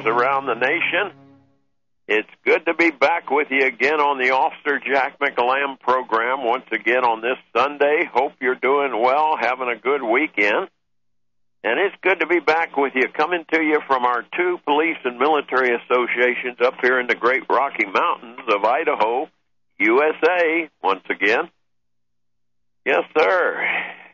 around the nation. It's good to be back with you again on the Officer Jack McAlam program once again on this Sunday. Hope you're doing well, having a good weekend. And it's good to be back with you, coming to you from our two police and military associations up here in the Great Rocky Mountains of Idaho, USA, once again. Yes, sir.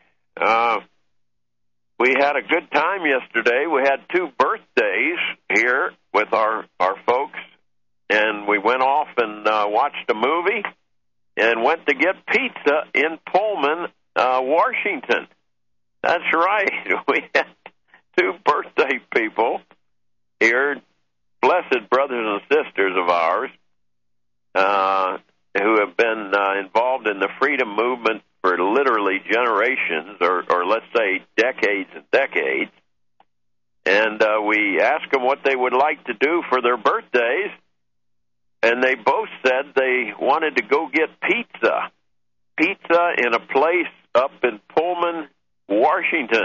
We had a good time yesterday. We had two birthdays here with our folks, and we went off and watched a movie and went to get pizza in Pullman, Washington. That's right. We had two birthday people here, blessed brothers and sisters of ours, who have been involved in the freedom movement for literally generations, or let's say decades and decades. And we asked them what they would like to do for their birthdays, and they both said they wanted to go get pizza. Pizza in a place up in Pullman, Washington.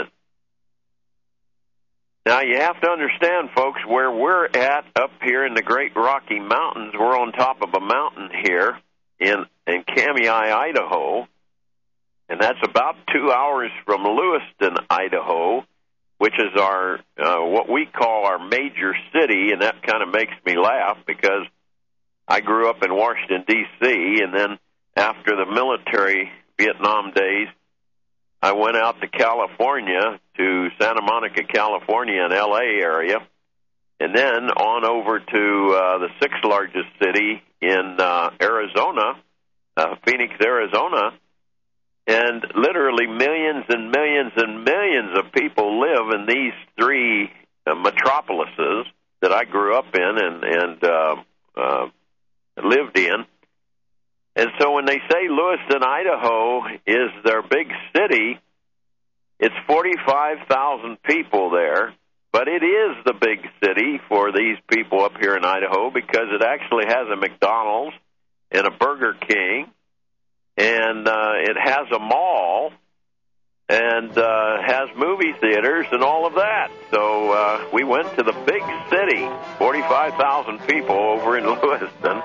Now, you have to understand, folks, where we're at up here in the Great Rocky Mountains. We're on top of a mountain here in Kamei, Idaho, and that's about 2 hours from Lewiston, Idaho, which is our what we call our major city, and that kind of makes me laugh because I grew up in Washington, D.C., and then after the military Vietnam days, I went out to California, to Santa Monica, California, and L.A. area, and then on over to the sixth largest city in Arizona, Phoenix, Arizona, and literally millions and millions and millions of people live in these three metropolises that I grew up in and lived in. And so when they say Lewiston, Idaho is their big city, it's 45,000 people there, but it is the big city for these people up here in Idaho because it actually has a McDonald's and a Burger King, and it has a mall, and has movie theaters and all of that. So we went to the big city, 45,000 people over in Lewiston,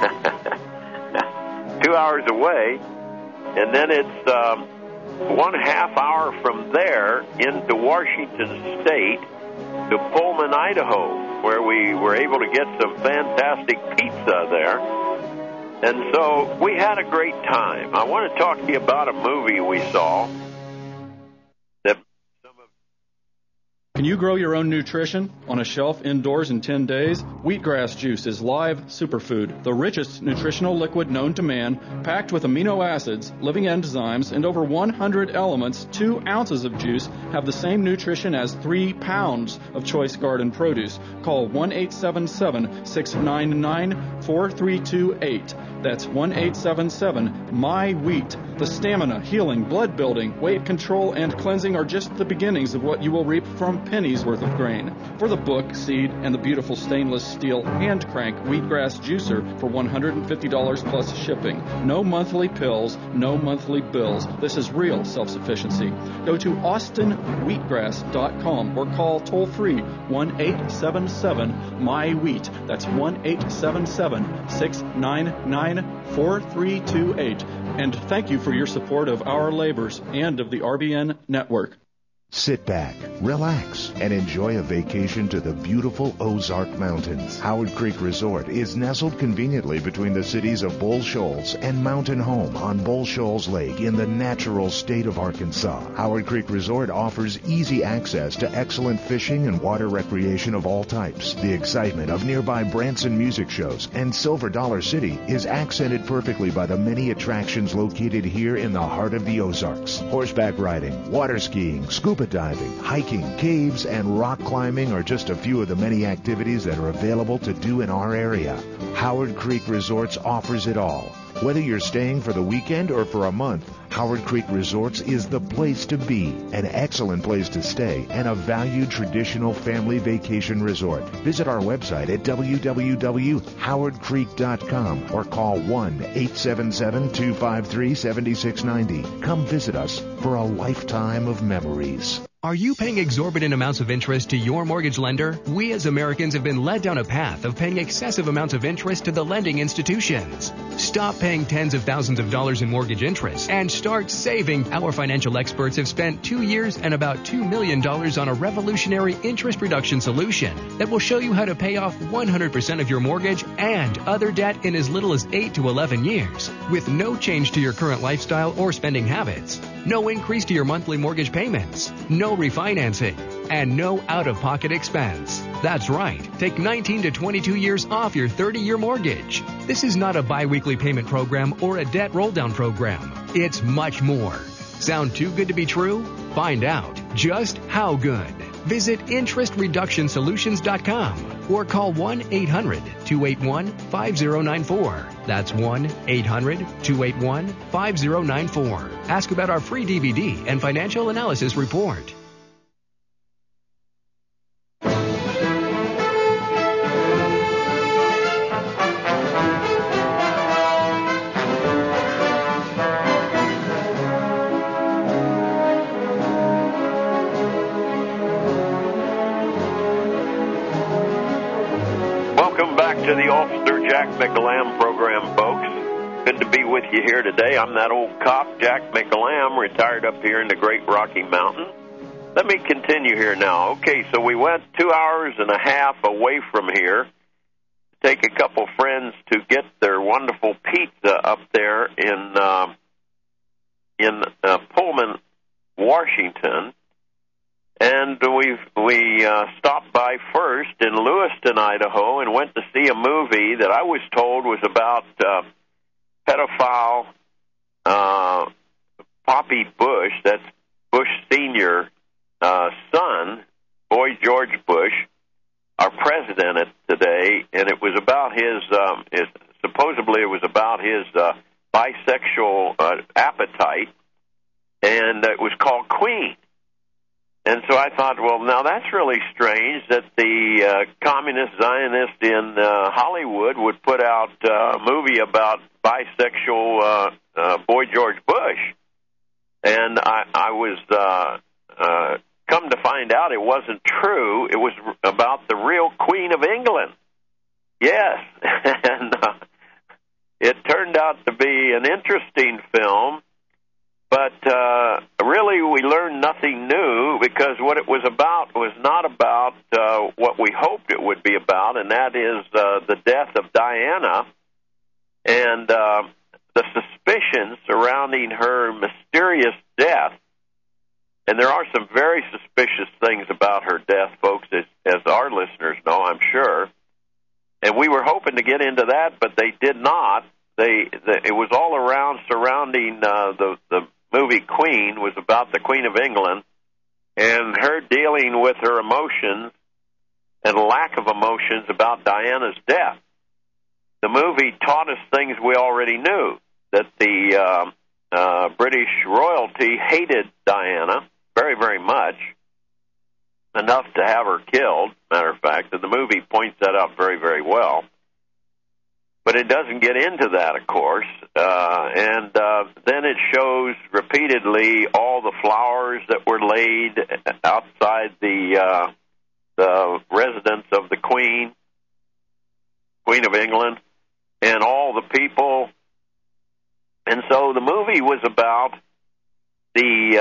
2 hours away, and then it's 1/2 hour from there into Washington State to Pullman, Idaho, where we were able to get some fantastic pizza there. And so we had a great time. I want to talk to you about a movie we saw. Can you grow your own nutrition on a shelf indoors in 10 days? Wheatgrass juice is live superfood, the richest nutritional liquid known to man, packed with amino acids, living enzymes, and over 100 elements. 2 ounces of juice have the same nutrition as 3 pounds of choice garden produce. Call 1-877-699-4328. That's 1-877-MY-WHEAT. The stamina, healing, blood building, weight control, and cleansing are just the beginnings of what you will reap from pennies worth of grain. For the book, seed, and the beautiful stainless steel hand crank wheatgrass juicer for $150 plus shipping. No monthly pills, no monthly bills. This is real self-sufficiency. Go to austinwheatgrass.com or call toll-free 1-877-MY-WHEAT. That's 1-877-699-4328. And thank you for your support of our labors and of the RBN network. Sit back, relax, and enjoy a vacation to the beautiful Ozark Mountains. Howard Creek Resort is nestled conveniently between the cities of Bull Shoals and Mountain Home on Bull Shoals Lake in the natural state of Arkansas. Howard Creek Resort offers easy access to excellent fishing and water recreation of all types. The excitement of nearby Branson music shows and Silver Dollar City is accented perfectly by the many attractions located here in the heart of the Ozarks. Horseback riding, water skiing, scuba diving, hiking, caves, and rock climbing are just a few of the many activities that are available to do in our area. Howard Creek Resorts offers it all. Whether you're staying for the weekend or for a month, Howard Creek Resorts is the place to be, an excellent place to stay, and a valued traditional family vacation resort. Visit our website at www.howardcreek.com or call 1-877-253-7690. Come visit us for a lifetime of memories. Are you paying exorbitant amounts of interest to your mortgage lender? We as Americans have been led down a path of paying excessive amounts of interest to the lending institutions. Stop paying tens of thousands of dollars in mortgage interest and start saving. Our financial experts have spent 2 years and about $2 million on a revolutionary interest reduction solution that will show you how to pay off 100% of your mortgage and other debt in as little as 8 to 11 years with no change to your current lifestyle or spending habits. No increase to your monthly mortgage payments, no refinancing, and no out-of-pocket expense. That's right. Take 19 to 22 years off your 30-year mortgage. This is not a bi-weekly payment program or a debt roll-down program. It's much more. Sound too good to be true? Find out just how good. Visit interestreductionsolutions.com or call 1-800-281-5094. That's 1-800-281-5094. Ask about our free DVD and financial analysis report. To the Officer Jack McAlam program, folks. Good to be with you here today. I'm that old cop, Jack McAlam, retired up here in the Great Rocky Mountains. Let me continue here now. Okay, so we went 2 hours and a half away from here to take a couple friends to get their wonderful pizza up there in Pullman, Washington. And we stopped by first in Lewiston, Idaho, and went to see a movie that I was told was about pedophile Poppy Bush, that's Bush Sr.'s son, Boy George Bush, our president today, and it was about supposedly it was about his bisexual appetite, and it was called Queen. And so I thought, well, now that's really strange that the communist Zionist in Hollywood would put out a movie about bisexual Boy George Bush. And I was come to find out it wasn't true. It was about the real Queen of England. Yes. And it turned out to be an interesting film. But really, we learned nothing new because what it was about was not about what we hoped it would be about, and that is the death of Diana and the suspicions surrounding her mysterious death. And there are some very suspicious things about her death, folks, as our listeners know, I'm sure. And we were hoping to get into that, but they did not. It was all around surrounding the movie Queen was about the Queen of England and her dealing with her emotions and lack of emotions about Diana's death. The movie taught us things we already knew, that the British royalty hated Diana very, very much, enough to have her killed, matter of fact, and the movie points that out very, very well. But it doesn't get into that, of course, and then it shows repeatedly all the flowers that were laid outside the residence of the Queen of England, and all the people. And so the movie was about the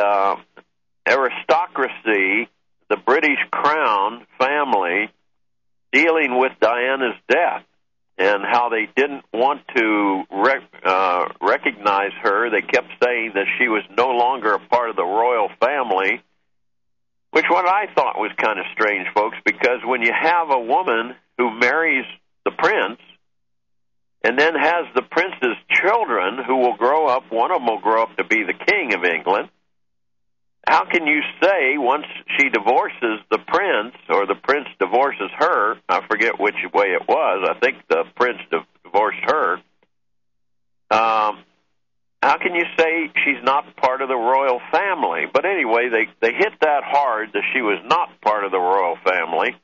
aristocracy, the British Crown family, dealing with Diana's death, and how they didn't want to recognize her. They kept saying that she was no longer a part of the royal family, which what I thought was kind of strange, folks, because when you have a woman who marries the prince and then has the prince's children who will grow up, one of them will grow up to be the King of England, how can you say once she divorces the prince or the prince divorces her, I forget which way it was, I think the prince divorced her, how can you say she's not part of the royal family? But anyway, they hit that hard that she was not part of the royal family,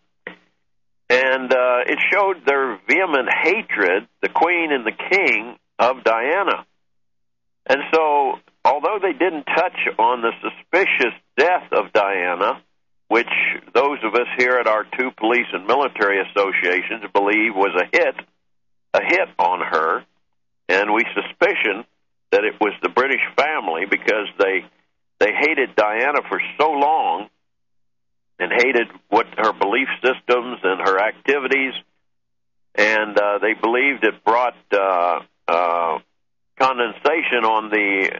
and it showed their vehement hatred, the Queen and the King, of Diana. And so although they didn't touch on the suspicious death of Diana, which those of us here at our two police and military associations believe was a hit on her, and we suspicion that it was the British family because they hated Diana for so long and hated what her belief systems and her activities, and they believed it brought condensation on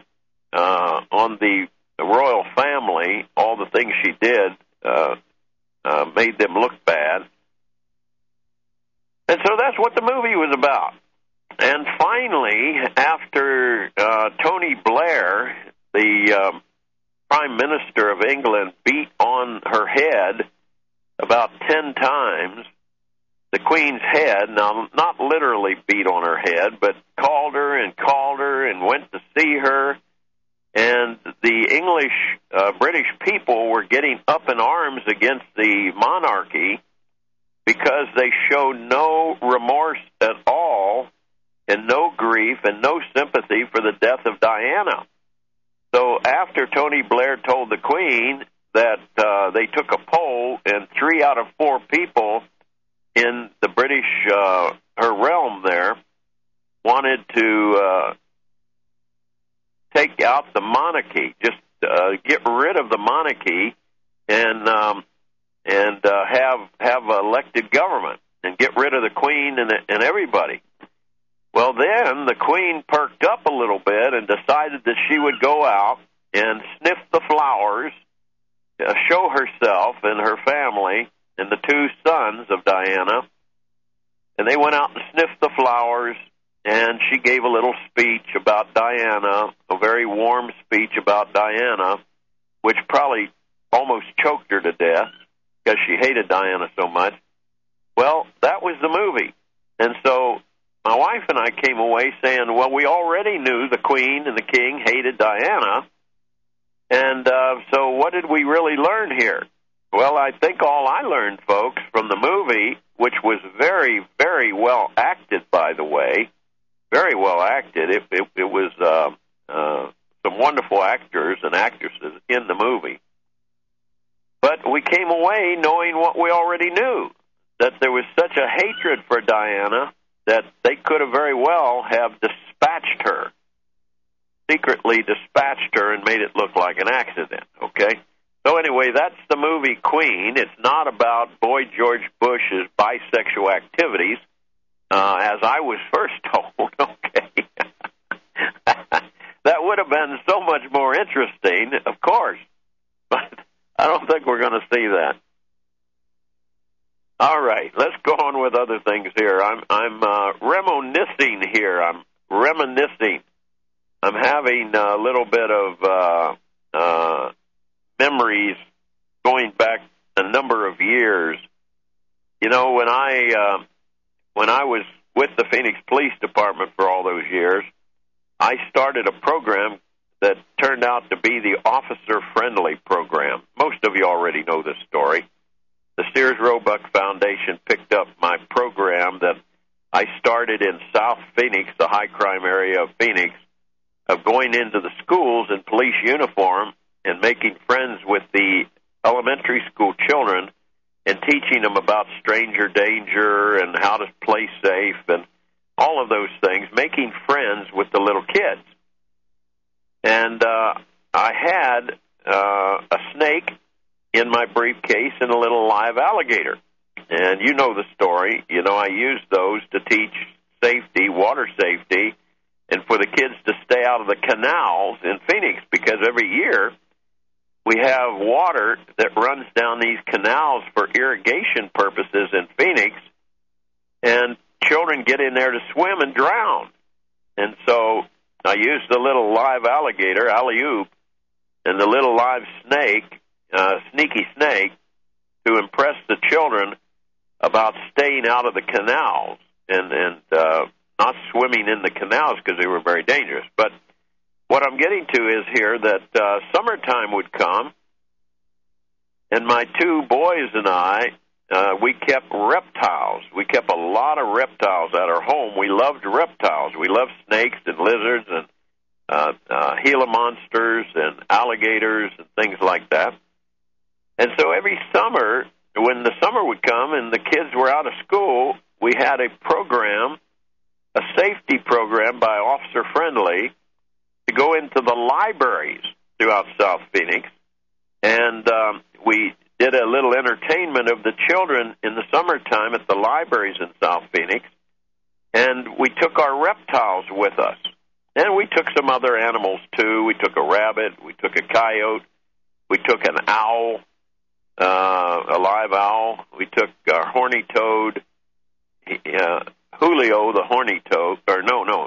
the royal family. All the things she did made them look bad. And so that's what the movie was about. And finally, after Tony Blair, the Prime Minister of England, beat on her head about 10 times, the Queen's head, now not literally beat on her head, but called her and went to see her, and the English, British people were getting up in arms against the monarchy because they showed no remorse at all and no grief and no sympathy for the death of Diana. So after Tony Blair told the Queen that they took a poll and 3 out of 4 people in the British, her realm there, wanted to take out the monarchy, just get rid of the monarchy and have elected government and get rid of the Queen and everybody. Well, then the Queen perked up a little bit and decided that she would go out and sniff the flowers, show herself and her family and the 2 sons of Diana. And they went out and sniffed the flowers, and she gave a little speech about Diana, a very warm speech about Diana, which probably almost choked her to death because she hated Diana so much. Well, that was the movie. And so my wife and I came away saying, well, we already knew the Queen and the King hated Diana, and so what did we really learn here? Well, I think all I learned, folks, from the movie, which was very, very well acted, by the way, very well acted. It was some wonderful actors and actresses in the movie. But we came away knowing what we already knew, that there was such a hatred for Diana that they could have very well have dispatched her, secretly dispatched her and made it look like an accident, okay? So anyway, that's the movie Queen. It's not about Boy George Bush's bisexual activities, as I was first told, okay? That would have been so much more interesting, of course, but I don't think we're going to see that. All right, let's go on with other things here. I'm reminiscing here. I'm reminiscing. I'm having a little bit of memories going back a number of years. You know, when I was with the Phoenix Police Department for all those years, I started a program that turned out to be the Officer Friendly program. Most of you already know this story. The Sears Roebuck Foundation picked up my program that I started in South Phoenix, the high crime area of Phoenix, of going into the schools in police uniform and making friends with the elementary school children and teaching them about stranger danger and how to play safe and all of those things, making friends with the little kids. And I had a snake in my briefcase and a little live alligator. And you know the story. You know, I used those to teach safety, water safety, and for the kids to stay out of the canals in Phoenix, because every year we have water that runs down these canals for irrigation purposes in Phoenix, and children get in there to swim and drown. And so I used the little live alligator, alley-oop, and the little live snake, sneaky snake, to impress the children about staying out of the canals and not swimming in the canals because they were very dangerous. But what I'm getting to is here that summertime would come, and my 2 boys and I, we kept reptiles. We kept a lot of reptiles at our home. We loved reptiles. We loved snakes and lizards and Gila monsters and alligators and things like that. And so every summer, when the summer would come and the kids were out of school, we had a program, a safety program by Officer Friendly, to go into the libraries throughout South Phoenix. And we did a little entertainment of the children in the summertime at the libraries in South Phoenix. And we took our reptiles with us. And we took some other animals, too. We took a rabbit. We took a coyote. We took an owl, a live owl. We took a horny toad, Julio the horny toad. Or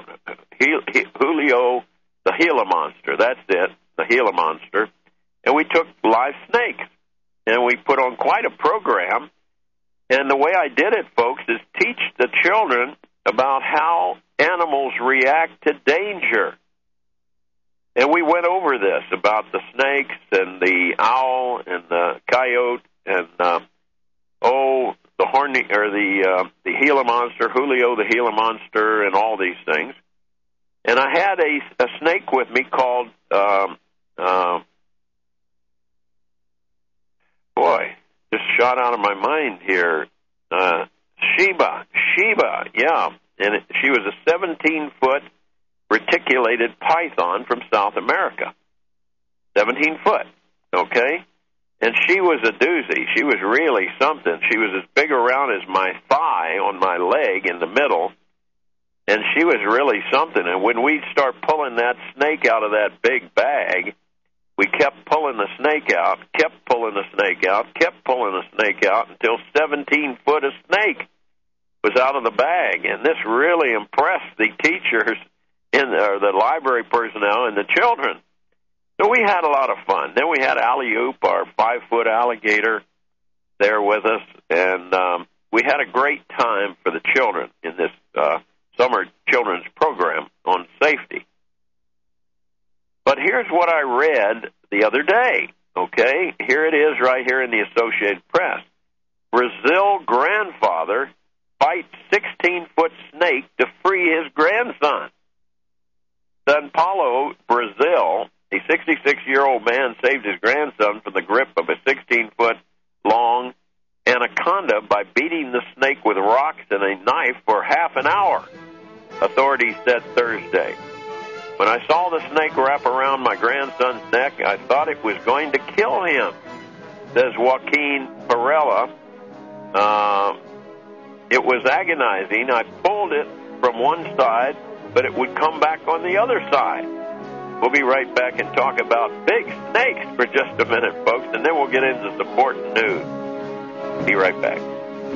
Julio the Gila monster. That's it, the Gila monster. And we took live snakes. And we put on quite a program. And the way I did it, folks, is teach the children about how animals react to danger. And we went over this about the snakes and the owl and the coyote and the Gila monster, Julio the Gila monster, and all these things. And I had a snake with me called just shot out of my mind here. Sheba, yeah. And she was a 17-foot reticulated python from South America. 17 foot, okay? And she was a doozy. She was really something. She was as big around as my thigh on my leg in the middle, and she was really something. And when we'd start pulling that snake out of that big bag, we kept pulling the snake out, kept pulling the snake out, kept pulling the snake out until 17 foot of snake was out of the bag. And this really impressed the teachers or the library personnel and the children. So we had a lot of fun. Then we had Alley-Oop, our 5-foot alligator, there with us. And we had a great time for the children in this summer children's program on safety. But here's what I read the other day, okay? Here it is right here in the Associated Press. Brazil grandfather fights 16-foot snake to free his grandson. Sao Paulo, Brazil, a 66-year-old man saved his grandson from the grip of a 16-foot long anaconda by beating the snake with rocks and a knife for half an hour, authorities said Thursday. When I saw the snake wrap around my grandson's neck, I thought it was going to kill him, says Joaquin Perella. It was agonizing. I pulled it from one side, but it would come back on the other side. We'll be right back and talk about big snakes for just a minute, folks, and then we'll get into important news. Be right back.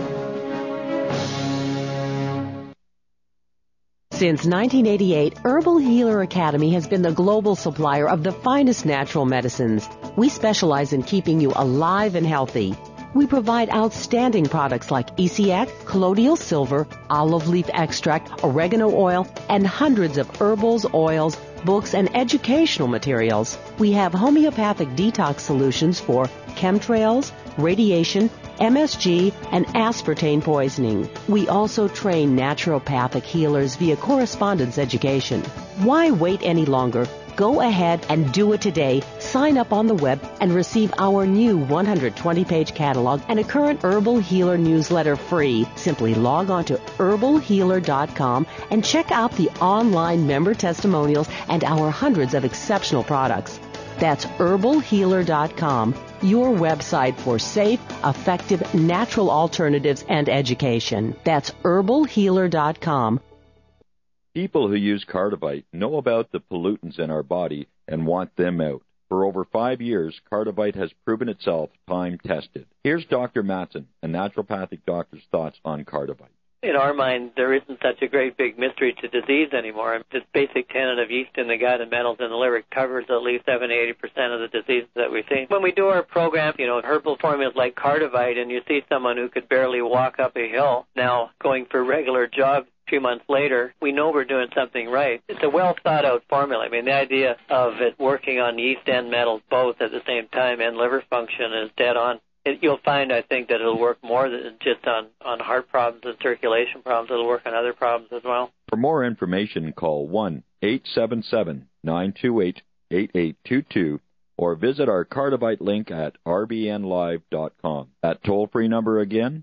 Since 1988, Herbal Healer Academy has been the global supplier of the finest natural medicines. We specialize in keeping you alive and healthy. We provide outstanding products like ECX, colloidal silver, olive leaf extract, oregano oil, and hundreds of herbals, oils, books, and educational materials. We have homeopathic detox solutions for chemtrails, radiation, MSG, and aspartame poisoning. We also train naturopathic healers via correspondence education. Why wait any longer? Go ahead and do it today. Sign up on the web and receive our new 120-page catalog and a current Herbal Healer newsletter free. Simply log on to herbalhealer.com and check out the online member testimonials and our hundreds of exceptional products. That's herbalhealer.com, your website for safe, effective, natural alternatives and education. That's herbalhealer.com. People who use Cardivite know about the pollutants in our body and want them out. For over 5 years, Cardivite has proven itself time-tested. Here's Dr. Mattson, a naturopathic doctor's thoughts on Cardivite. In our mind, there isn't such a great big mystery to disease anymore. This basic tenet of yeast in the gut and metals in the liver covers at least 70-80% of the diseases that we see. When we do our program, herbal formulas like Cardivite, and you see someone who could barely walk up a hill now going for regular jogs 2 months later, we know we're doing something right. It's a well-thought-out formula. I mean, the idea of it working on yeast and metals both at the same time and liver function is dead on. You'll find, I think, that it'll work more than just on heart problems and circulation problems. It'll work on other problems as well. For more information, call 1-877-929-2222. 888-928-8822, or visit our Cardivite link at rbnlive.com. That toll-free number again,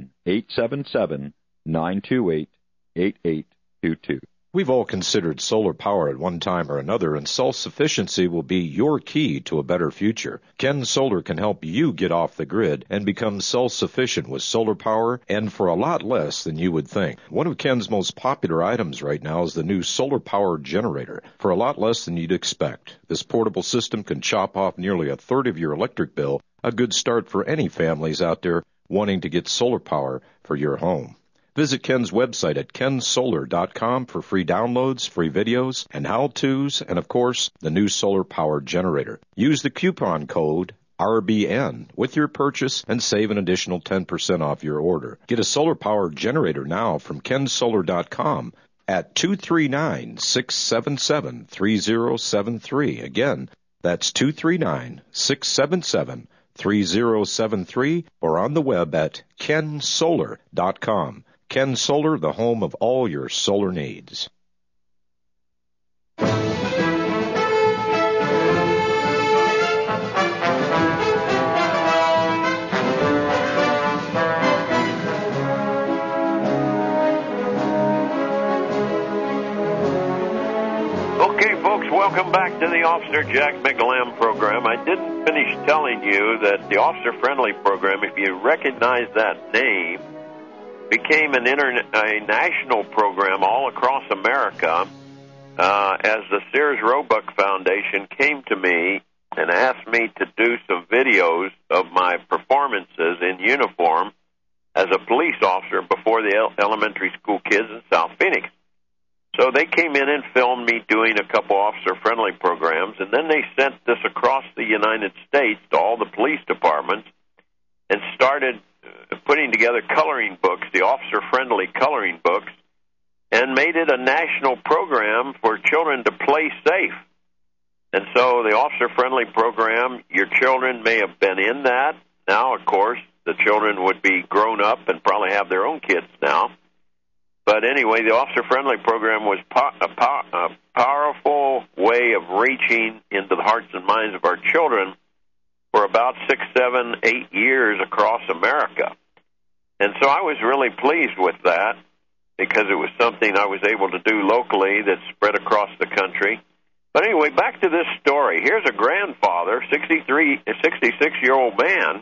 1-877-928-8822. We've all considered solar power at one time or another, and self-sufficiency will be your key to a better future. Ken Solar can help you get off the grid and become self-sufficient with solar power, and for a lot less than you would think. One of Ken's most popular items right now is the new solar power generator, for a lot less than you'd expect. This portable system can chop off nearly a third of your electric bill, a good start for any families out there wanting to get solar power for your home. Visit Ken's website at kensolar.com for free downloads, free videos, and how-tos, and of course, the new solar power generator. Use the coupon code RBN with your purchase and save an additional 10% off your order. Get a solar power generator now from kensolar.com at 239-677-3073. Again, that's 239-677-3073, or on the web at kensolar.com. Ken Solar, the home of all your solar needs. Okay, folks, welcome back to the Officer Jack McLam program. I didn't finish telling you that the Officer Friendly program, if you recognize that name, became a national program all across America as the Sears Roebuck Foundation came to me and asked me to do some videos of my performances in uniform as a police officer before the elementary school kids in South Phoenix. So they came in and filmed me doing a couple officer-friendly programs, and then they sent this across the United States to all the police departments and started putting together coloring books, the officer-friendly coloring books, and made it a national program for children to play safe. And so the officer-friendly program, your children may have been in that. Now, of course, the children would be grown up and probably have their own kids now. But anyway, the officer-friendly program was a powerful way of reaching into the hearts and minds of our children for about 6, 7, 8 years across America. And so I was really pleased with that because it was something I was able to do locally that spread across the country. But anyway, back to this story. Here's a grandfather, 66-year-old man,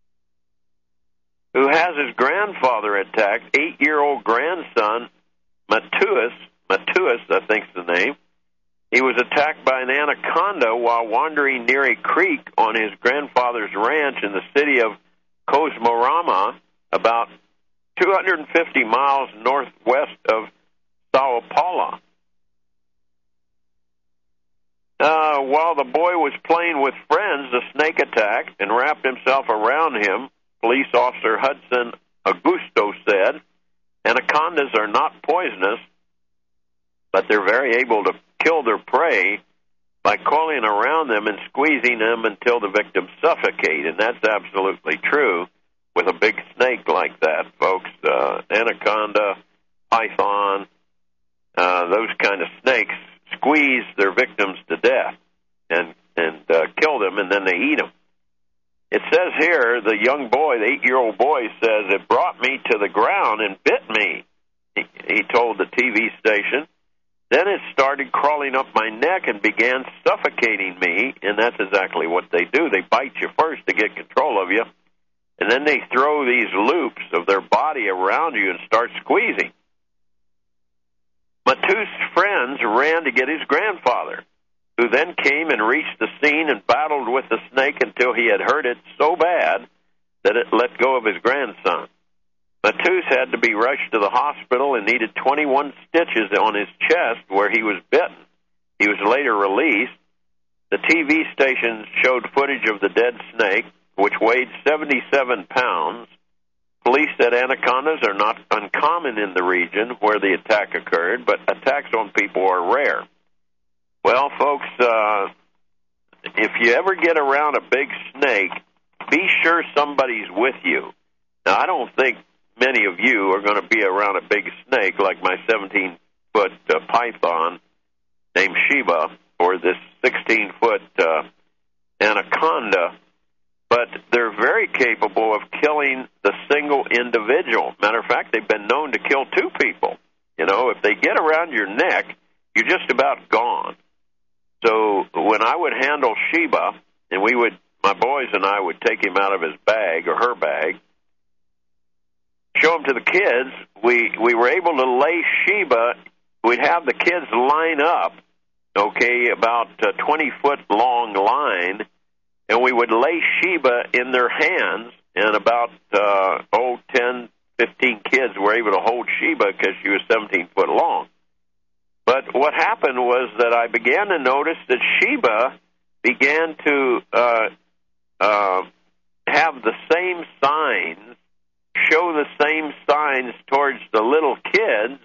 who has his grandfather attacked, 8-year-old grandson, Matuus, I think's the name. He was attacked by an anaconda while wandering near a creek on his grandfather's ranch in the city of Cosmorama, about 250 miles northwest of Sao Paulo. While the boy was playing with friends, the snake attacked and wrapped himself around him, Police Officer Hudson Augusto said. Anacondas are not poisonous, but they're very able to kill their prey by coiling around them and squeezing them until the victims suffocate, and that's absolutely true with a big snake like that, folks. Anaconda, python, those kind of snakes squeeze their victims to death and kill them, and then they eat them. It says here, the young boy, the 8-year-old boy, says, "It brought me to the ground and bit me," he told the TV station. "Then it started crawling up my neck and began suffocating me," and that's exactly what they do. They bite you first to get control of you, and then they throw these loops of their body around you and start squeezing. Matu's friends ran to get his grandfather, who then came and reached the scene and battled with the snake until he had hurt it so bad that it let go of his grandson. Matu's had to be rushed to the hospital and needed 21 stitches on his chest where he was bitten. He was later released. The TV station showed footage of the dead snake, which weighed 77 pounds. Police said anacondas are not uncommon in the region where the attack occurred, but attacks on people are rare. Well, folks, if you ever get around a big snake, be sure somebody's with you. Now, I don't think many of you are going to be around a big snake like my 17-foot python named Sheba for this 16-foot anaconda, but they're very capable of killing the single individual. Matter of fact, they've been known to kill two people. You know, if they get around your neck, you're just about gone. So when I would handle Sheba, and my boys and I would take him out of his bag or her bag, show him to the kids, we were able to lay Sheba. We'd have the kids line up, okay, about a 20-foot long line, and we would lay Sheba in their hands, and about 10, 15 kids were able to hold Sheba because she was 17 foot long. But what happened was that I began to notice that Sheba began to have the same signs, show the same signs towards the little kids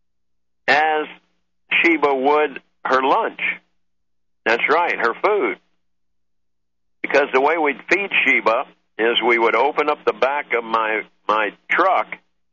as Sheba would her lunch. That's right, her food. Because the way we'd feed Sheba is we would open up the back of my truck.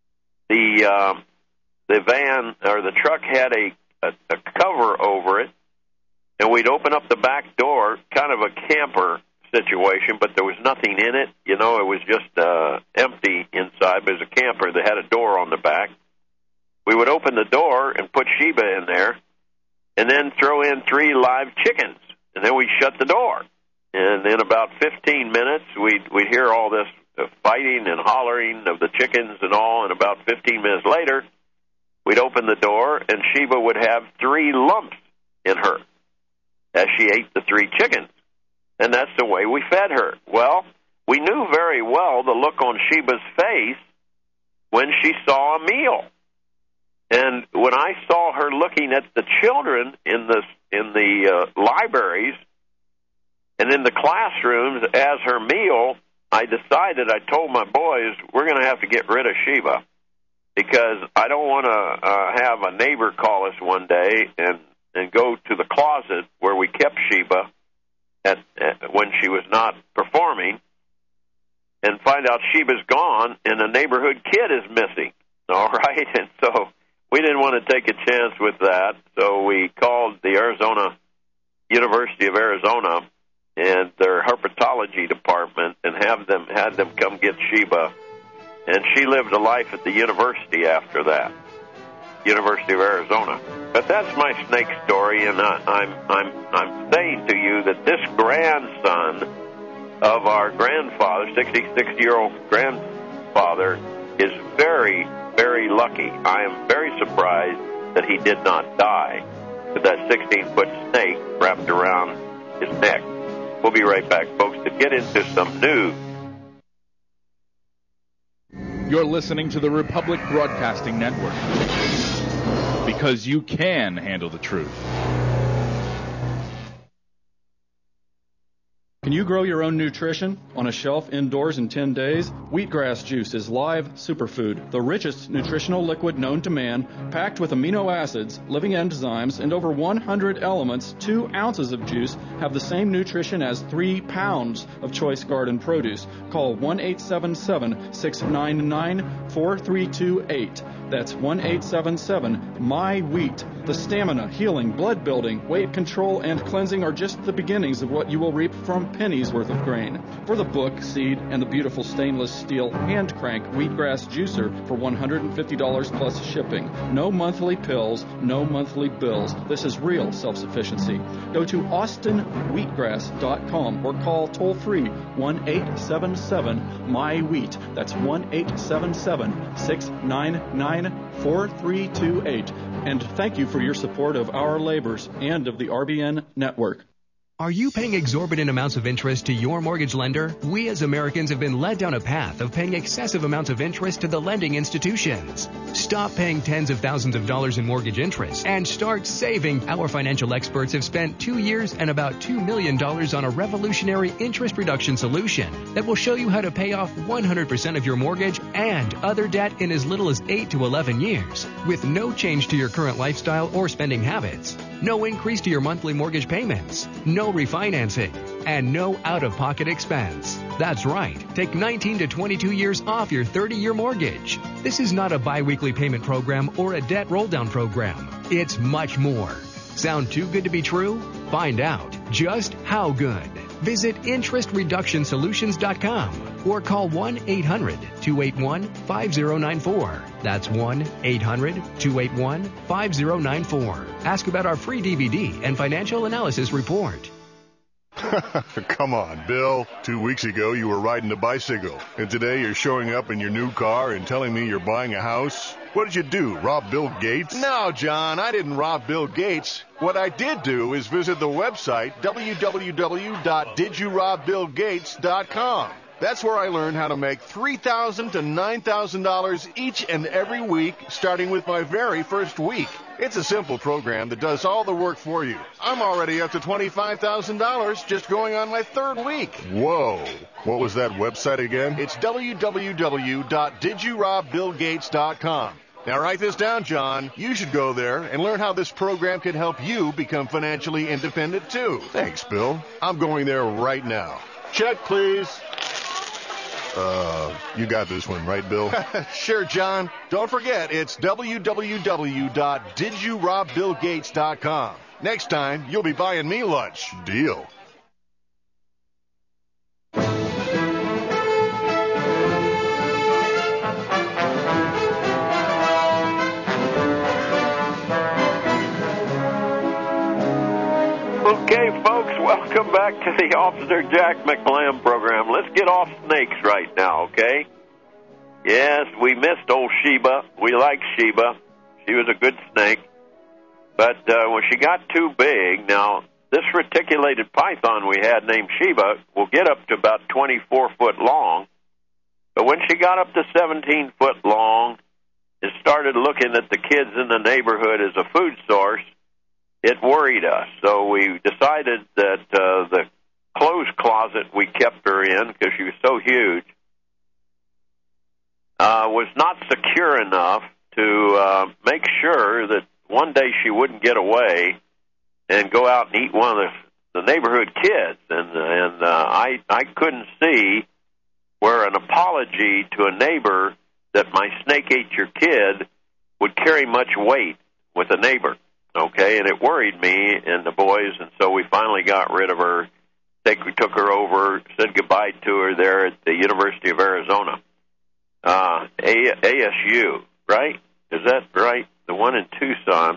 The van or the truck had a cover over it, and we'd open up the back door, kind of a camper situation, but there was nothing in it. You know, it was just empty inside, but it was a camper that had a door on the back. We would open the door and put Sheba in there, and then throw in 3 live chickens, and then we'd shut the door. And in about 15 minutes, we'd hear all this fighting and hollering of the chickens and all, and about 15 minutes later, we'd open the door, and Sheba would have 3 lumps in her as she ate the 3 chickens. And that's the way we fed her. Well, we knew very well the look on Sheba's face when she saw a meal. And when I saw her looking at the children in the libraries and in the classrooms as her meal, I told my boys, we're going to have to get rid of Sheba, because I don't want to have a neighbor call us one day and go to the closet where we kept Sheba when she was not performing and find out Sheba's gone and the neighborhood kid is missing. All right? And so we didn't want to take a chance with that, so we called the University of Arizona and their herpetology department and had them come get Sheba. And she lived a life at the university after that, University of Arizona. But that's my snake story, and I'm saying to you that this grandson of our grandfather, 66-year-old grandfather, is very, very lucky. I am very surprised that he did not die with that 16-foot snake wrapped around his neck. We'll be right back, folks, to get into some news. You're listening to the Republic Broadcasting Network, because you can handle the truth. Can you grow your own nutrition on a shelf indoors in 10 days? Wheatgrass juice is live superfood, the richest nutritional liquid known to man, packed with amino acids, living enzymes, and over 100 elements. 2 ounces of juice have the same nutrition as 3 pounds of choice garden produce. Call 1-877-699-4328. That's 1-877-MY-WHEAT. The stamina, healing, blood building, weight control, and cleansing are just the beginnings of what you will reap from pennies worth of grain. For the book, seed, and the beautiful stainless steel hand crank wheatgrass juicer for $150 plus shipping. No monthly pills, no monthly bills. This is real self-sufficiency. Go to austinwheatgrass.com or call toll-free 1-877-MY-WHEAT. That's 1-877-699-4328. And thank you for your support of our labors and of the RBN network. Are you paying exorbitant amounts of interest to your mortgage lender? We as Americans have been led down a path of paying excessive amounts of interest to the lending institutions. Stop paying tens of thousands of dollars in mortgage interest and start saving. Our financial experts have spent 2 years and about $2 million on a revolutionary interest reduction solution that will show you how to pay off 100% of your mortgage and other debt in as little as 8 to 11 years, with no change to your current lifestyle or spending habits, no increase to your monthly mortgage payments, no refinancing, and no out-of-pocket expense. That's right. Take 19 to 22 years off your 30-year mortgage. This is not a bi-weekly payment program or a debt roll-down program. It's much more. Sound too good to be true? find out just how good. Visit interestreductionsolutions.com or call 1-800-281-5094. That's 1-800-281-5094. Ask about our free DVD and financial analysis report. Come on, Bill. 2 weeks ago, you were riding a bicycle. And today, you're showing up in your new car and telling me you're buying a house? What did you do, rob Bill Gates? No, John, I didn't rob Bill Gates. What I did do is visit the website, www.didyourobBillGates.com. That's where I learned how to make $3,000 to $9,000 each and every week, starting with my very first week. It's a simple program that does all the work for you. I'm already up to $25,000 just going on my third week. Whoa. What was that website again? It's www.didyourobBillGates.com. Now write this down, John. You should go there and learn how this program can help you become financially independent, too. Thanks, Bill. I'm going there right now. Check, please. You got this one, right, Bill? Sure, John. Don't forget, it's www.didyourobBillGates.com. Next time, you'll be buying me lunch. Deal. Okay, folks, welcome back to the Officer Jack McLam program. Let's get off snakes right now, okay? Yes, we missed old Sheba. We like Sheba. She was a good snake. But when she got too big, now, this reticulated python we had named Sheba will get up to about 24 foot long. But when she got up to 17 foot long and started looking at the kids in the neighborhood as a food source, it worried us. So we decided that the clothes closet we kept her in, because she was so huge, was not secure enough to make sure that one day she wouldn't get away and go out and eat one of the neighborhood kids. And I couldn't see where an apology to a neighbor that my snake ate your kid would carry much weight with a neighbor. Okay, and it worried me and the boys, and so we finally got rid of her. We took her over, said goodbye to her there at the University of Arizona. ASU, right? Is that right? The one in Tucson.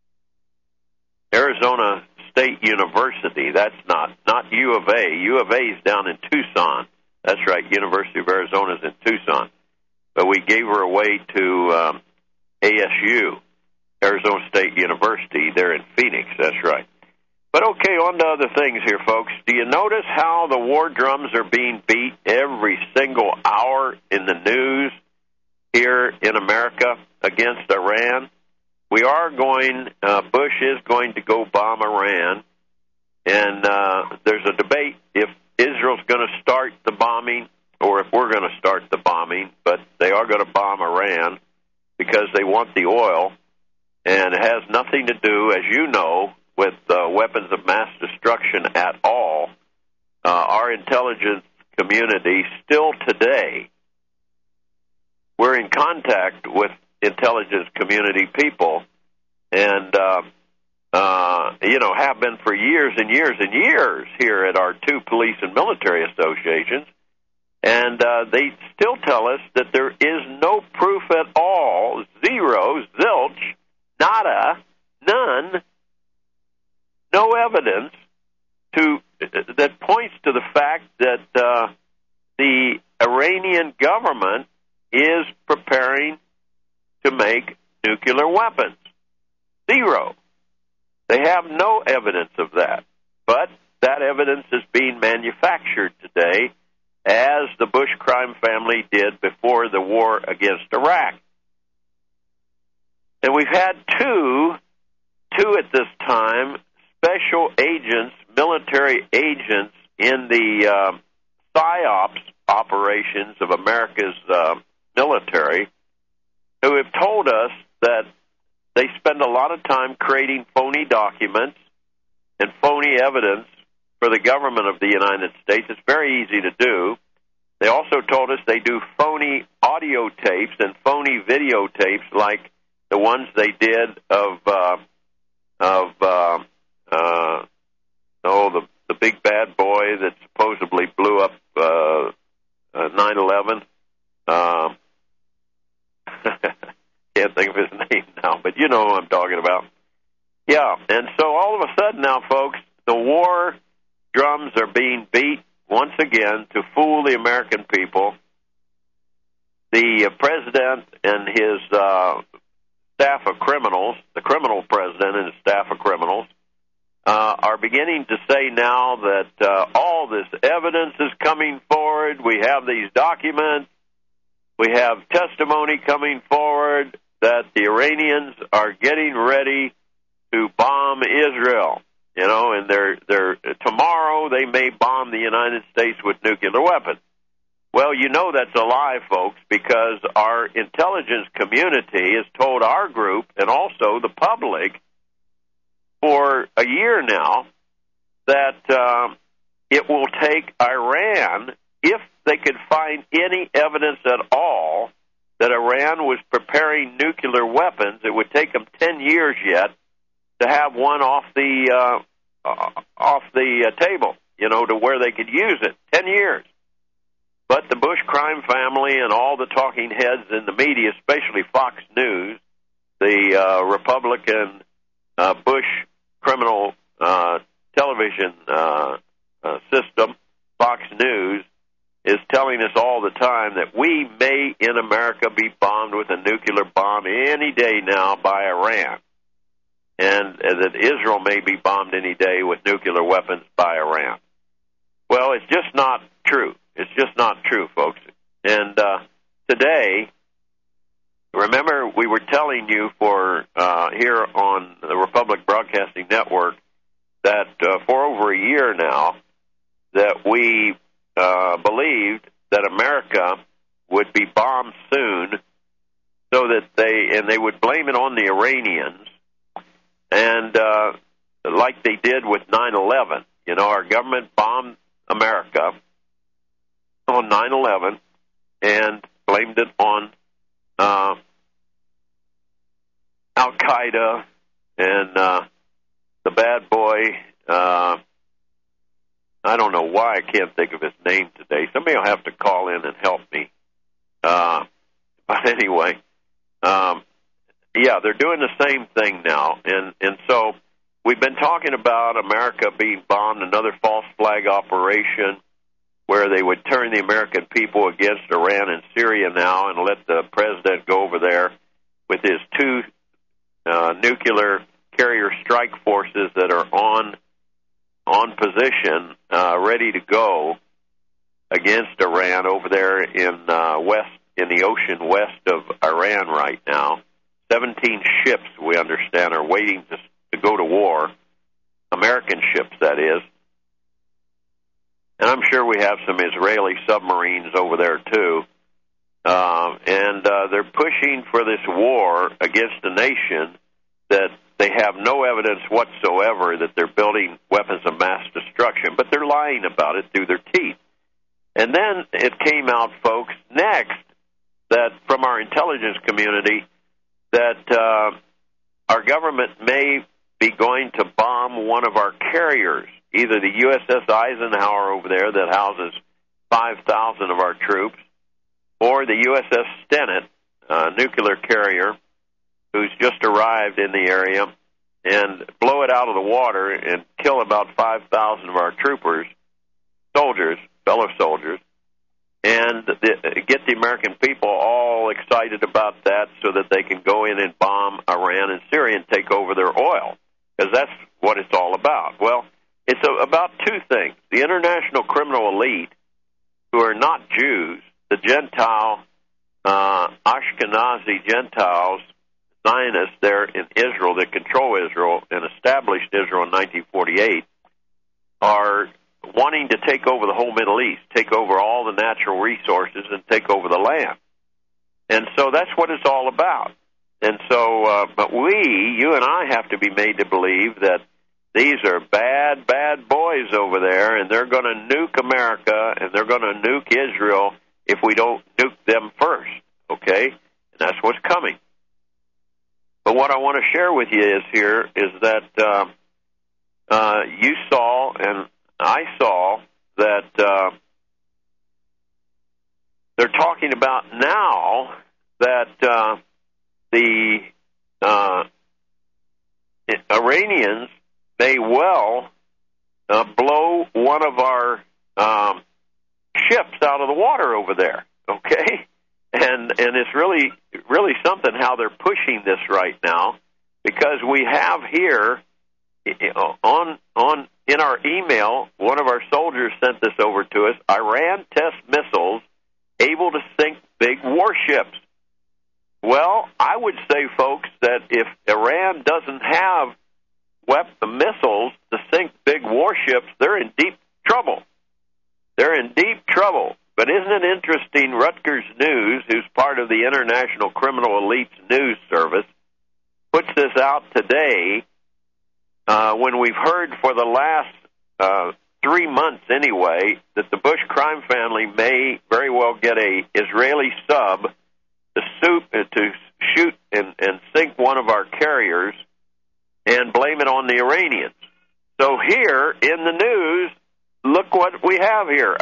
Arizona State University. That's not U of A. U of A is down in Tucson. That's right, University of Arizona is in Tucson. But we gave her away to ASU. Arizona State University there in Phoenix, that's right. But okay, on to other things here, folks. Do you notice how the war drums are being beat every single hour in the news here in America against Iran? We are Bush is going to go bomb Iran, and there's a debate if Israel's going to start the bombing or if we're going to start the bombing, but they are going to bomb Iran because they want the oil. And it has nothing to do, as you know, with weapons of mass destruction at all. Our intelligence community, still today, we're in contact with intelligence community people and, have been for years and years and years here at our two police and military associations. And they still tell us that there is no proof at all, zero, zilch, nada, none, no evidence that points to the fact that the Iranian government is preparing to make nuclear weapons. Zero. They have no evidence of that. But that evidence is being manufactured today, as the Bush crime family did before the war against Iraq. And we've had two at this time, special agents, military agents in the PSYOPs operations of America's military, who have told us that they spend a lot of time creating phony documents and phony evidence for the government of the United States. It's very easy to do. They also told us they do phony audio tapes and phony videotapes like the ones they did of the big bad boy that supposedly blew up 9/11. Can't think of his name now, but you know who I'm talking about. Yeah, and so all of a sudden now, folks, the war drums are being beat once again to fool the American people. The president and his staff of criminals, the criminal president and his staff of criminals, are beginning to say now that all this evidence is coming forward. We have these documents. We have testimony coming forward that the Iranians are getting ready to bomb Israel. You know, and they're tomorrow they may bomb the United States with nuclear weapons. Well, you know that's a lie, folks, because our intelligence community has told our group and also the public for a year now that it will take Iran, if they could find any evidence at all that Iran was preparing nuclear weapons, it would take them 10 years yet to have one off the table, you know, to where they could use it. 10 years. But the Bush crime family and all the talking heads in the media, especially Fox News, the Republican Bush criminal television system, Fox News, is telling us all the time that we may, in America, be bombed with a nuclear bomb any day now by Iran, and that Israel may be bombed any day with nuclear weapons by Iran. Well, it's just not true. It's just not true, folks. And today, remember, we were telling you for here on the Republic Broadcasting Network that for over a year now that we believed that America would be bombed soon, so that they would blame it on the Iranians, and like they did with 9/11. You know, our government bombed America on 9/11 and blamed it on Al-Qaeda and the bad boy. I don't know why I can't think of his name today. Somebody will have to call in and help me. But anyway, yeah, they're doing the same thing now. And so we've been talking about America being bombed, another false flag operation where they would turn the American people against Iran and Syria now and let the president go over there with his two nuclear carrier strike forces that are on position, ready to go against Iran over there in the ocean west of Iran right now. 17 ships, we understand, are waiting to go to war. American ships, that is. And I'm sure we have some Israeli submarines over there, too. And they're pushing for this war against a nation that they have no evidence whatsoever that they're building weapons of mass destruction, but they're lying about it through their teeth. And then it came out, folks, next, that from our intelligence community, that our government may be going to bomb one of our carriers, either the USS Eisenhower over there that houses 5,000 of our troops, or the USS Stennis, nuclear carrier, who's just arrived in the area, and blow it out of the water and kill about 5,000 of our troopers, soldiers, fellow soldiers, and get the American people all excited about that so that they can go in and bomb Iran and Syria and take over their oil, because that's what it's all about. Well, it's about two things. The international criminal elite, who are not Jews, the Gentile, Ashkenazi Gentiles, Zionists there in Israel that control Israel and established Israel in 1948, are wanting to take over the whole Middle East, take over all the natural resources, and take over the land. And so that's what it's all about. And so, but you and I have to be made to believe that these are bad, bad boys over there, and they're going to nuke America, and they're going to nuke Israel if we don't nuke them first, okay? And that's what's coming. But what I want to share with you is that you saw and I saw that they're talking about now that the Iranians may well blow one of our ships out of the water over there, okay? And it's really something how they're pushing this right now, because we have here in our email, one of our soldiers sent this over to us, Iran test missiles able to sink big warships. Well, I would say, folks, that if Iran doesn't have missiles to sink big warships, they're in deep trouble. They're in deep trouble. But isn't it interesting, Rutgers News, who's part of the International Criminal Elites News Service, puts this out today when we've heard for the last 3 months anyway that the Bush crime family may very well get a Israeli sub to shoot and sink one of our carriers and blame it on the Iranians. So here in the news, look what we have here.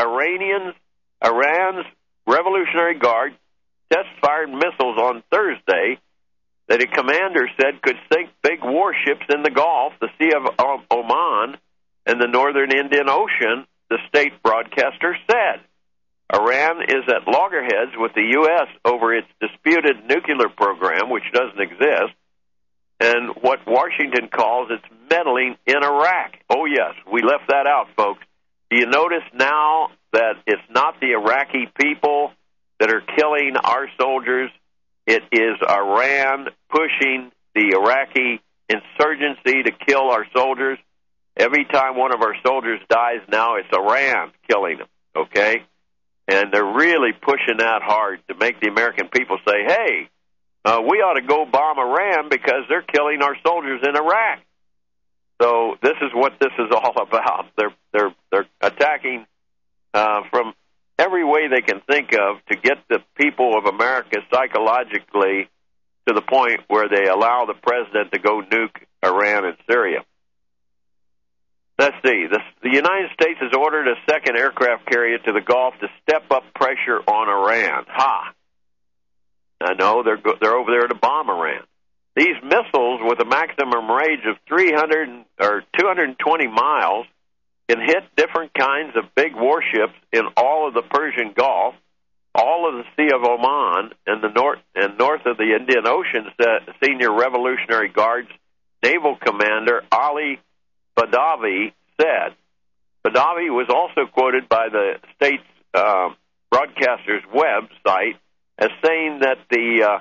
Iran's Revolutionary Guard test-fired missiles on Thursday that a commander said could sink big warships in the Gulf, the Sea of Oman, and the northern Indian Ocean, the state broadcaster said. Iran is at loggerheads with the U.S. over its disputed nuclear program, which doesn't exist, and what Washington calls its meddling in Iraq. Oh, yes, we left that out, folks. Do you notice now that it's not the Iraqi people that are killing our soldiers? It is Iran pushing the Iraqi insurgency to kill our soldiers. Every time one of our soldiers dies now, it's Iran killing them, okay? And they're really pushing that hard to make the American people say, hey, we ought to go bomb Iran because they're killing our soldiers in Iraq. So this is what this is all about. They're attacking from every way they can think of to get the people of America psychologically to the point where they allow the president to go nuke Iran and Syria. Let's see. The United States has ordered a second aircraft carrier to the Gulf to step up pressure on Iran. Ha! I know they're over there to bomb Iran. These missiles, with a maximum range of 220 miles, can hit different kinds of big warships in all of the Persian Gulf, all of the Sea of Oman, and north of the Indian Ocean. Senior Revolutionary Guard's naval commander Ali Badavi said. Badavi was also quoted by the state's broadcaster's website as saying that the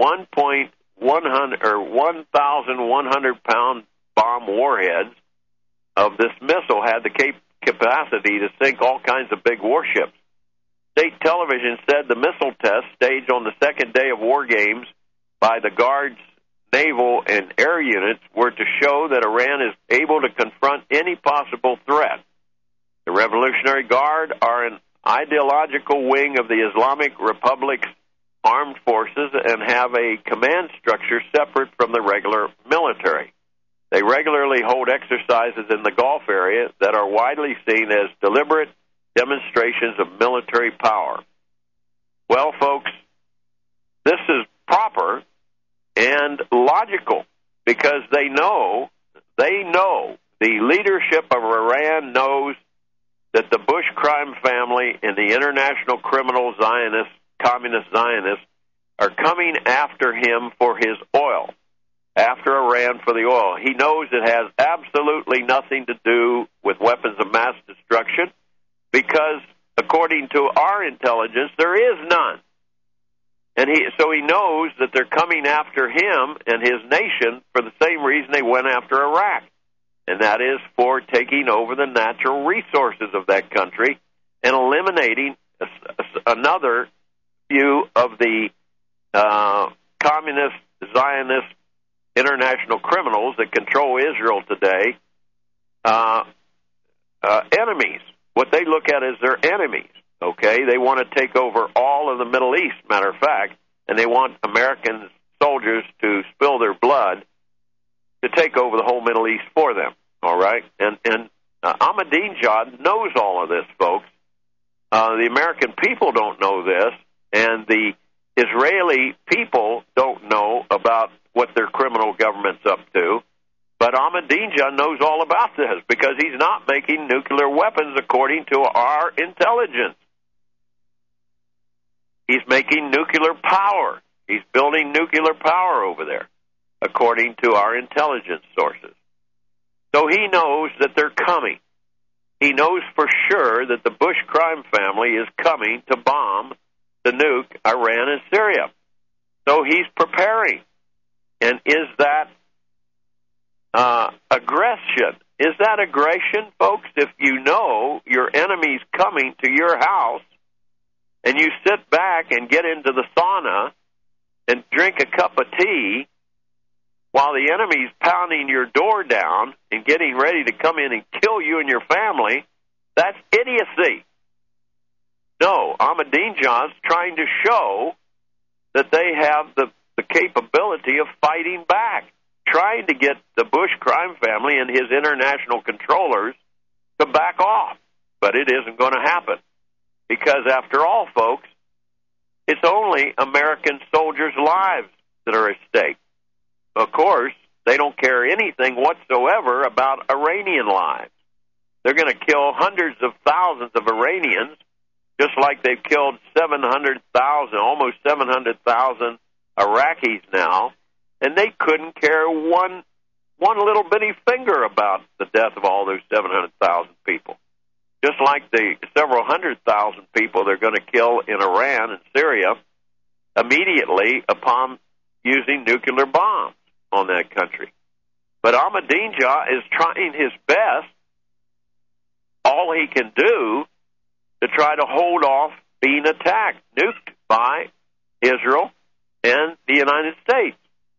1,100-pound bomb warheads of this missile had the capacity to sink all kinds of big warships. State television said the missile test staged on the second day of war games by the Guard's naval and air units were to show that Iran is able to confront any possible threat. The Revolutionary Guard are an ideological wing of the Islamic Republic's armed forces and have a command structure separate from the regular military. They regularly hold exercises in the Gulf area that are widely seen as deliberate demonstrations of military power. Well, folks, this is proper and logical because they know, the leadership of Iran knows that the Bush crime family and the international criminal Zionists, communist Zionists, are coming after him for his oil, after Iran for the oil. He knows it has absolutely nothing to do with weapons of mass destruction because, according to our intelligence, there is none. And so he knows that they're coming after him and his nation for the same reason they went after Iraq, and that is for taking over the natural resources of that country and eliminating another few of the communist, Zionist, international criminals that control Israel today, enemies. What they look at as their enemies. Okay, they want to take over all of the Middle East, matter of fact, and they want American soldiers to spill their blood to take over the whole Middle East for them. All right? And Ahmadinejad knows all of this, folks. The American people don't know this, and the Israeli people don't know about what their criminal government's up to. But Ahmadinejad knows all about this because he's not making nuclear weapons according to our intelligence. He's making nuclear power. He's building nuclear power over there, according to our intelligence sources. So he knows that they're coming. He knows for sure that the Bush crime family is coming to bomb, to nuke Iran and Syria. So he's preparing. And is that aggression? Is that aggression, folks? If you know your enemy's coming to your house and you sit back and get into the sauna and drink a cup of tea while the enemy's pounding your door down and getting ready to come in and kill you and your family, that's idiocy. No, Ahmadinejad's trying to show that they have the capability of fighting back, trying to get the Bush crime family and his international controllers to back off. But it isn't going to happen. Because after all, folks, it's only American soldiers' lives that are at stake. Of course, they don't care anything whatsoever about Iranian lives. They're going to kill hundreds of thousands of Iranians, just like they've killed 700,000, almost 700,000 Iraqis now, and they couldn't care one little bitty finger about the death of all those 700,000 people. Just like the several 100,000 people they're going to kill in Iran and Syria immediately upon using nuclear bombs on that country. But Ahmadinejad is trying his best, all he can do, to try to hold off being attacked, nuked by Israel and the United States.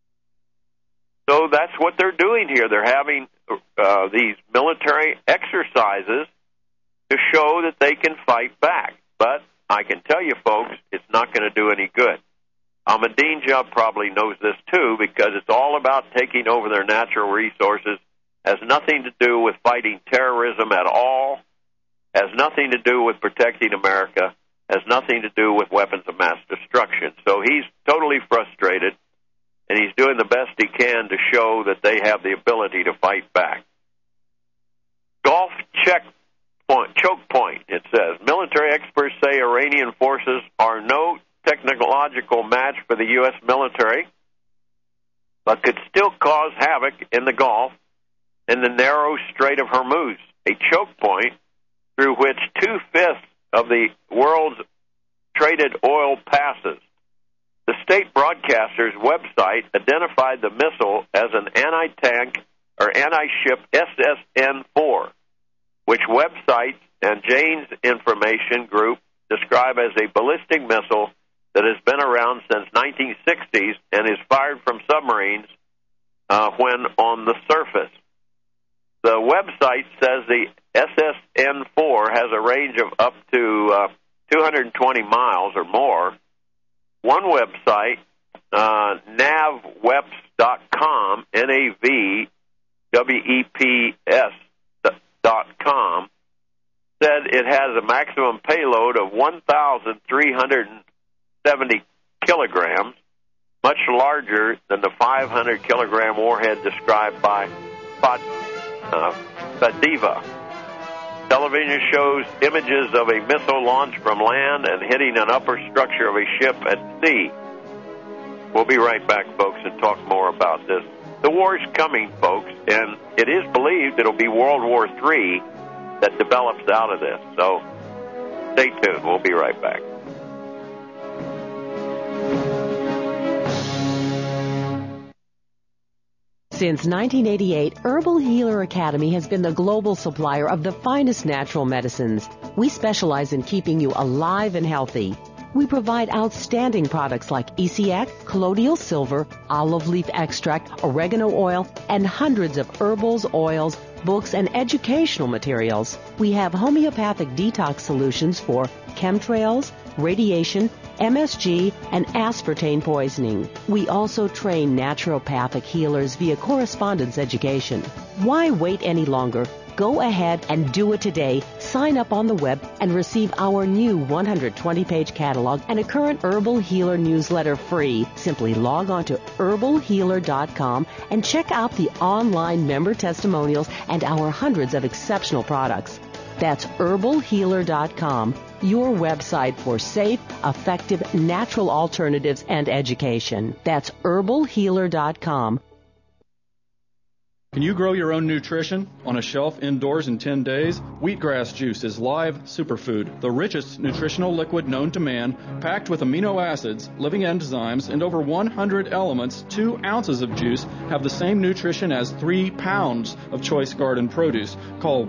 So that's what they're doing here. They're having these military exercises to show that they can fight back. But I can tell you, folks, it's not going to do any good. Ahmadinejad probably knows this, too, because it's all about taking over their natural resources, has nothing to do with fighting terrorism at all, has nothing to do with protecting America, has nothing to do with weapons of mass destruction. So he's totally frustrated, and he's doing the best he can to show that they have the ability to fight back. Gulf choke point, it says. Military experts say Iranian forces are no technological match for the U.S. military, but could still cause havoc in the Gulf and the narrow Strait of Hormuz, a choke point through which 2/5 of the world's traded oil passes. The state broadcaster's website identified the missile as an anti-tank or anti-ship SSN-4, which websites and Jane's Information Group describe as a ballistic missile that has been around since 1960s and is fired from submarines when on the surface. The website says the SSN-4 has a range of up to 220 miles or more. One website, navweps.com, NAVWEPS.com, said it has a maximum payload of 1,370 kilograms, much larger than the 500-kilogram warhead described by Fadiva. Television shows images of a missile launched from land and hitting an upper structure of a ship at sea. We'll be right back, folks, and talk more about this. The war's coming, folks, and it is believed it'll be World War III that develops out of this. So stay tuned. We'll be right back. Since 1988, Herbal Healer Academy has been the global supplier of the finest natural medicines. We specialize in keeping you alive and healthy. We provide outstanding products like ECX, colloidal silver, olive leaf extract, oregano oil, and hundreds of herbals, oils, books, and educational materials. We have homeopathic detox solutions for chemtrails, radiation, MSG, and aspartame poisoning. We also train naturopathic healers via correspondence education. Why wait any longer? Go ahead and do it today. Sign up on the web and receive our new 120-page catalog and a current Herbal Healer newsletter free. Simply log on to herbalhealer.com and check out the online member testimonials and our hundreds of exceptional products. That's herbalhealer.com, your website for safe, effective, natural alternatives and education. That's herbalhealer.com. Can you grow your own nutrition on a shelf indoors in 10 days? Wheatgrass juice is live superfood, the richest nutritional liquid known to man, packed with amino acids, living enzymes, and over 100 elements. 2 ounces of juice have the same nutrition as 3 pounds of choice garden produce. Call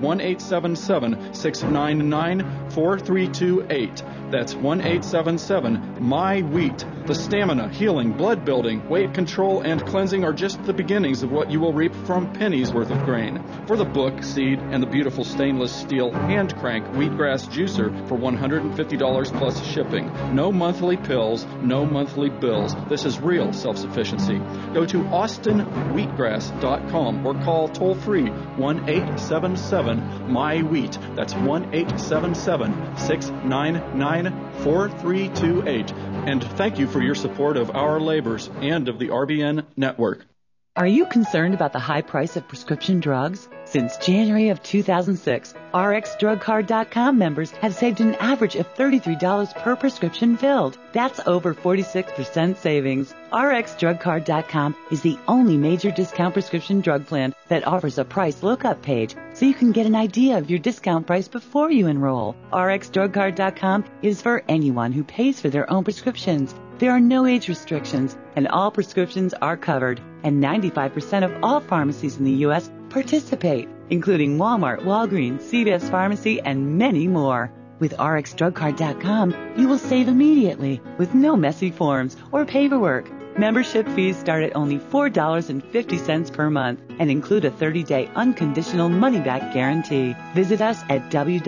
1-877-699-4328. That's 1-877-MY-WHEAT. The stamina, healing, blood building, weight control, and cleansing are just the beginnings of what you will reap from pennies worth of grain. For the book, seed, and the beautiful stainless steel hand crank wheatgrass juicer for $150 plus shipping. No monthly pills, no monthly bills. This is real self-sufficiency. Go to austinwheatgrass.com or call toll-free 1-877-MY-WHEAT. That's 1-877-699-4328. And thank you for your support of our labors and of the RBN network. Are you concerned about the high price of prescription drugs? Since January of 2006, RxDrugCard.com members have saved an average of $33 per prescription filled. That's over 46% savings. RxDrugCard.com is the only major discount prescription drug plan that offers a price lookup page so you can get an idea of your discount price before you enroll. RxDrugCard.com is for anyone who pays for their own prescriptions. There are no age restrictions, and all prescriptions are covered, and 95% of all pharmacies in the U.S. participate, including Walmart, Walgreens, CVS Pharmacy, and many more. With RxDrugCard.com, you will save immediately with no messy forms or paperwork. Membership fees start at only $4.50 per month and include a 30-day unconditional money-back guarantee. Visit us at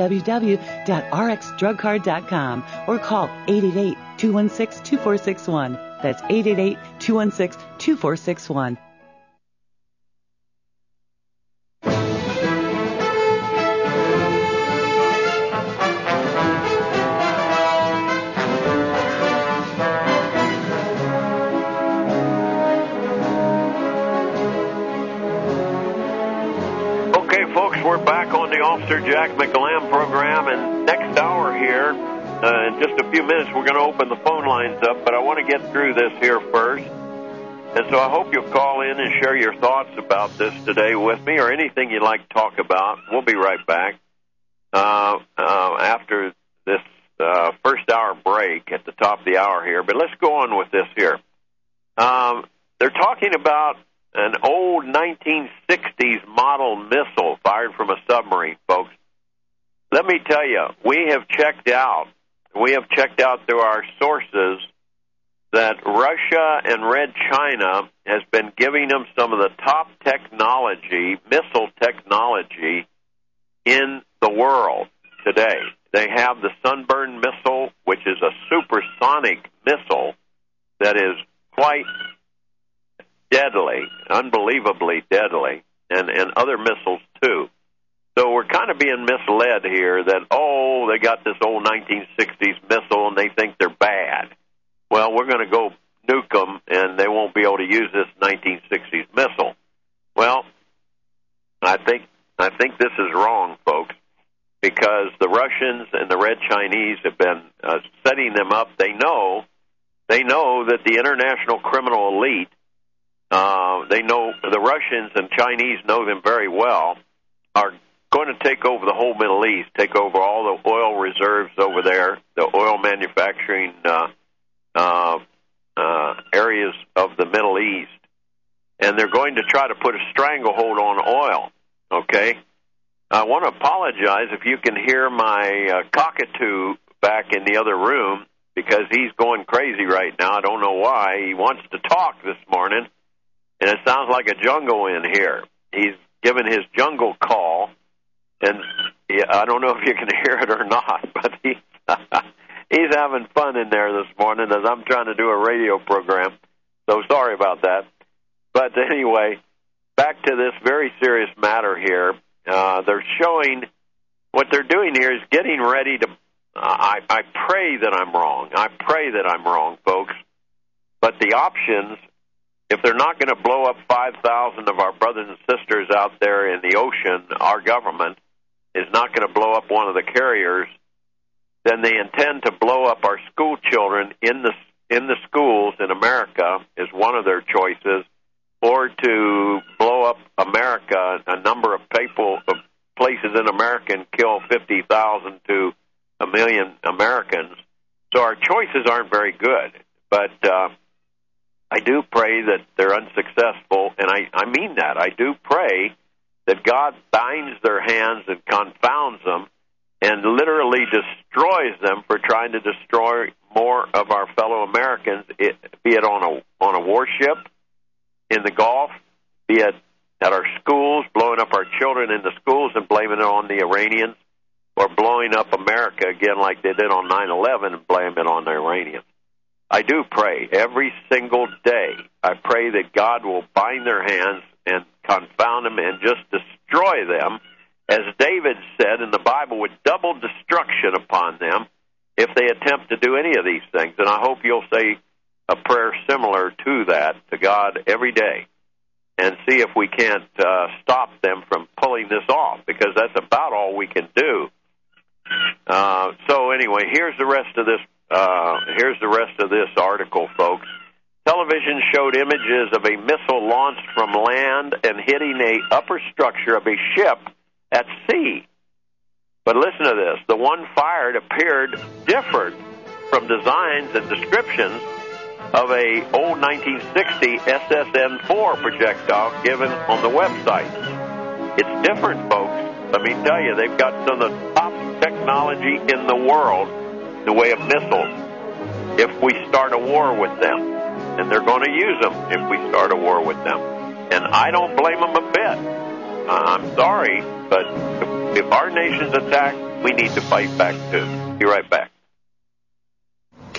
www.rxdrugcard.com or call 888-216-2461. That's 888-216-2461. We're back on the Officer Jack McGlam program, and next hour here, in just a few minutes, we're going to open the phone lines up, but I want to get through this here first. And so I hope you'll call in and share your thoughts about this today with me, or anything you'd like to talk about. We'll be right back after this first hour break at the top of the hour here. But let's go on with this here. They're talking about an old 1960s model missile fired from a submarine, folks. Let me tell you, we have checked out through our sources that Russia and Red China has been giving them some of the top technology, missile technology in the world today. They have the Sunburn missile, which is a supersonic missile that is quite deadly, unbelievably deadly, and other missiles too. So we're kind of being misled here that, they got this old 1960s missile and they think they're bad. Well, we're going to go nuke them and they won't be able to use this 1960s missile. Well, I think this is wrong, folks, because the Russians and the Red Chinese have been setting them up. They know that the international criminal elite, they know the Russians and Chinese know them very well, are going to take over the whole Middle East, take over all the oil reserves over there, the oil manufacturing areas of the Middle East, and they're going to try to put a stranglehold on oil, okay? I want to apologize if you can hear my cockatoo back in the other room, because he's going crazy right now. I don't know why. He wants to talk this morning, and it sounds like a jungle in here. He's given his jungle call, and I don't know if you can hear it or not, but He's having fun in there this morning as I'm trying to do a radio program. So sorry about that. But anyway, back to this very serious matter here. They're showing what they're doing here is getting ready to. I pray that I'm wrong. I pray that I'm wrong, folks. But the options, if they're not going to blow up 5,000 of our brothers and sisters out there in the ocean, our government is not going to blow up one of the carriers, then they intend to blow up our school children in the schools in America is one of their choices, or to blow up America, a number of people, places in America, and kill 50,000 to a million Americans. So our choices aren't very good. But I do pray that they're unsuccessful, and I mean that. I do pray that God binds their hands and confounds them and literally destroys them for trying to destroy more of our fellow Americans, be it on a warship in the Gulf, be it at our schools, blowing up our children in the schools and blaming it on the Iranians, or blowing up America again like they did on 9/11 and blaming it on the Iranians. I do pray every single day. I pray that God will bind their hands and confound them and just destroy them, as David said in the Bible, with double destruction upon them if they attempt to do any of these things. And I hope you'll say a prayer similar to that to God every day and see if we can't stop them from pulling this off, because that's about all we can do. So anyway, here's the rest of this. Here's the rest of this article, folks. Television showed images of a missile launched from land and hitting a upper structure of a ship at sea. But listen to this. The one fired appeared different from designs and descriptions of a old 1960 SSN-4 projectile given on the website. It's different, folks. Let me tell you, they've got some of the top technology in the world in the way of missiles if we start a war with them. And they're going to use them if we start a war with them. And I don't blame them a bit. I'm sorry, but if our nation's attacked, we need to fight back too. Be right back.